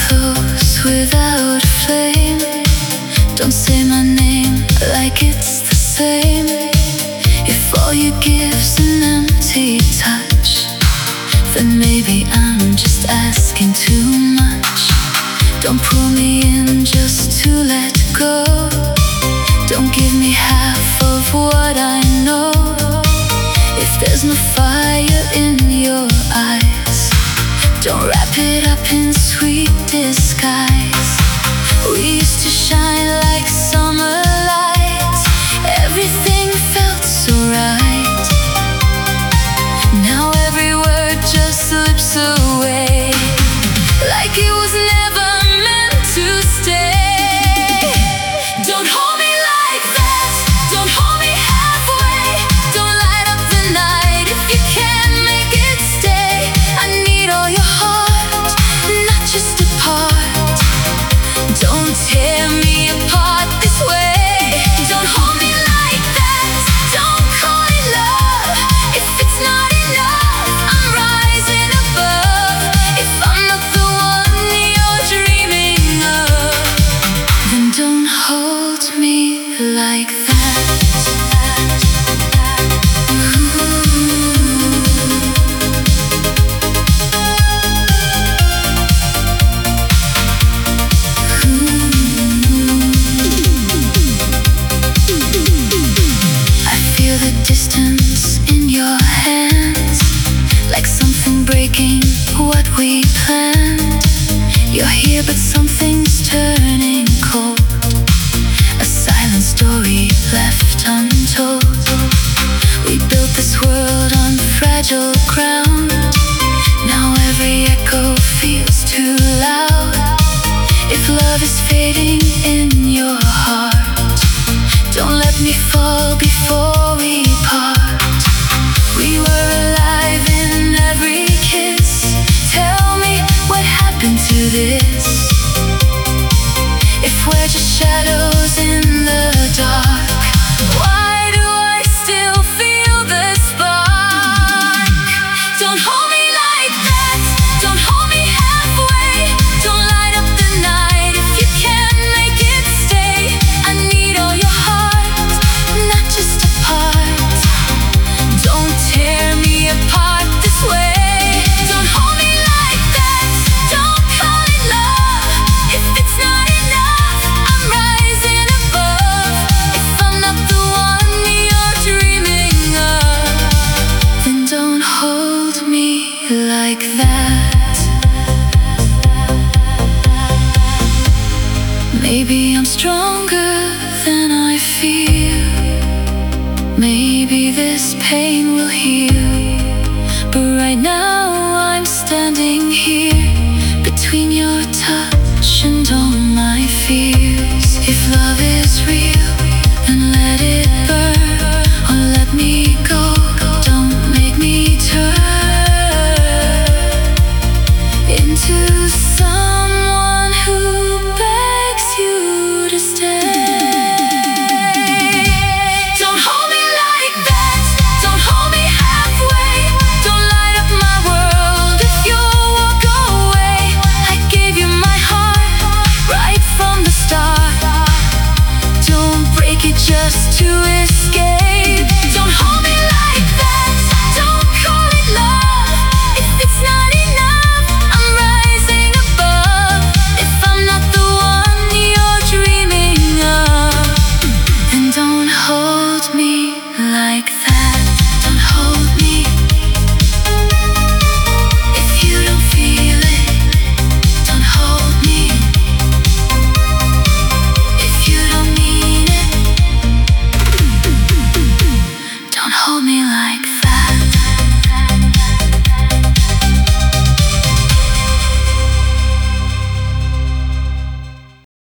close without a flame. Don't say my name like it's the same. If all you give's an empty touch, then maybe I'm just asking too much. Don't pull me in just to let go. Don't give me half of what I know. If there's no fire in your eyes, don't wrap it up in sweet disguise. We used to shine like summer lights. Everything felt so right. Now every word just slips away, like it was never meant to stay. Don't hold me like that. Don't hold me halfway. Don't light up the night if you can't make it stay. I need all your heart, not just a part. Don't tear me apart this way. Don't hold me like that. Don't call it love if it's not enough. I'm rising above. If I'm not the one you're dreaming of, then don't hold me like that. I feel the distance in your hands, like something breaking what we planned. You're here but something's turning cold, a silent story left untold. We built this world on fragile ground. Now every echo feels too loud. If love is fading in your heart, don't let me fall before we part. We were alive in every kiss. Tell me what happened to this. If we're just shadows in the dark, why do I still feel the spark? Don't hold me like that. Don't hold me halfway. Don't light up the night if you can't make it stay. I need all your heart, not just a part. Don't tear me apart this way. Don't hold me like that. Don't call it love if it's not enough. I'm rising above. If I'm not the one you're dreaming of, then don't hold me like that. Maybe I'm stronger than I feel. Maybe this pain will heal. But right now I'm standing here between your touch